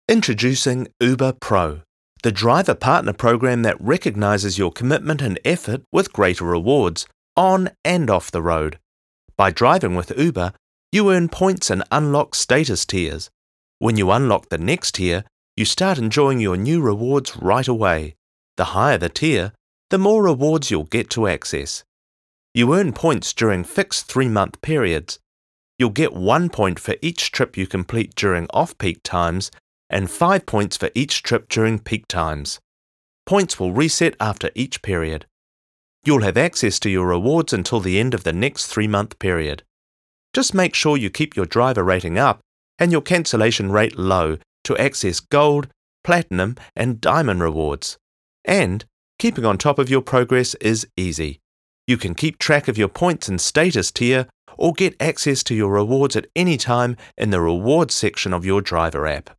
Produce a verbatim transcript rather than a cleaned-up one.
Introducing Uber Pro, the driver partner program that recognizes your commitment and effort with greater rewards, on and off the road. By driving with Uber, you earn points and unlock status tiers. When you unlock the next tier, you start enjoying your new rewards right away. The higher the tier, the more rewards you'll get to access. You earn points during fixed three-month periods. You'll get one point for each trip you complete during off-peak times and five points for each trip during peak times. Points will reset after each period. You'll have access to your rewards until the end of the next three-month period. Just make sure you keep your driver rating up and your cancellation rate low to access gold, platinum, and diamond rewards. And keeping on top of your progress is easy. You can keep track of your points and status tier or get access to your rewards at any time in the rewards section of your driver app.